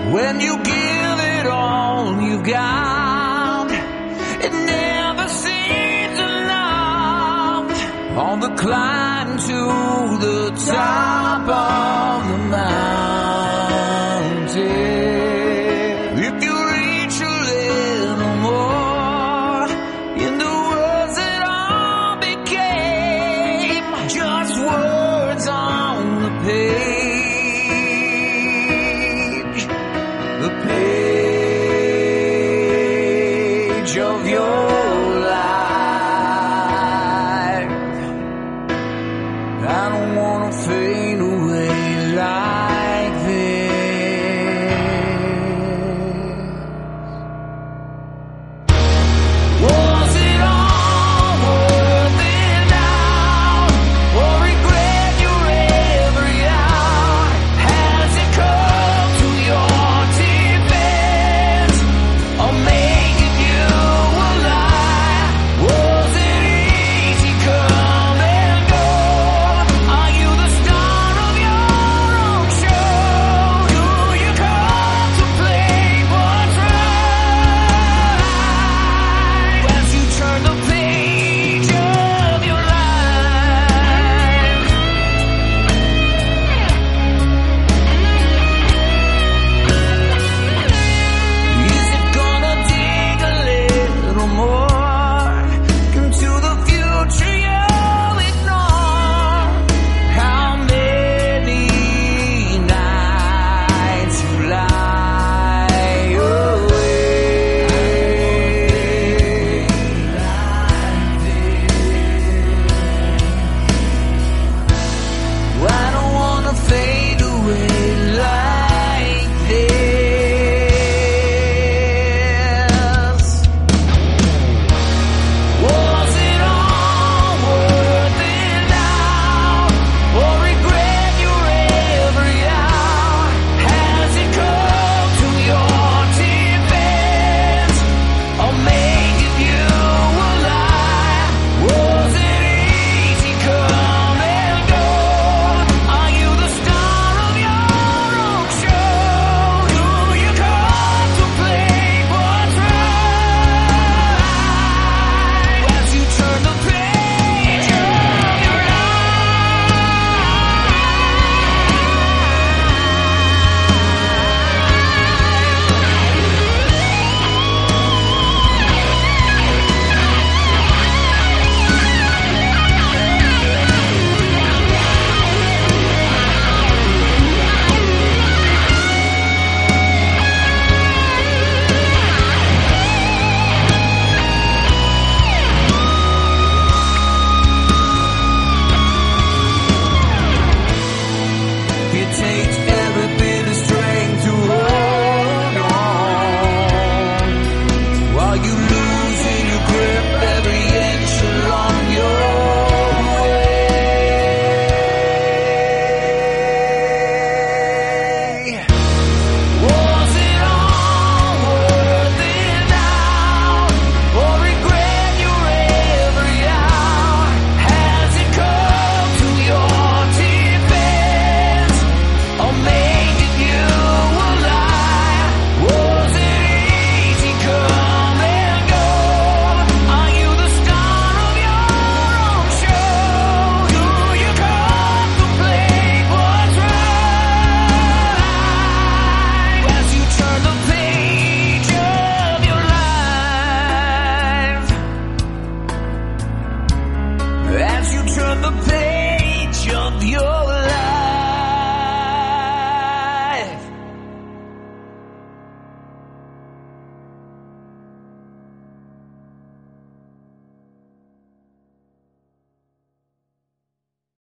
When you give it all you've got, it never seems enough. On the climb to the top of the mountain, if you reach a little more in the words that all became just words on the page, the page of your life. I don't wanna fade away like this. Was it all worth it now? Or regret your every hour? Has it come to your defense, or making you a lie? Was it easy come and go? Are you the star of your own show? Do you come to play what's right as you turn the page of your life? Is it gonna dig a little more into the future you'll ignore? How many nights you lie awake like this? I don't wanna fade away like this. Was it all worth it now? Or regret your every hour? Has it come to your defense, or making you a lie? Was it easy come and go? Are you the star of your own show? Do you come to play what's right as you turn the page of your it takes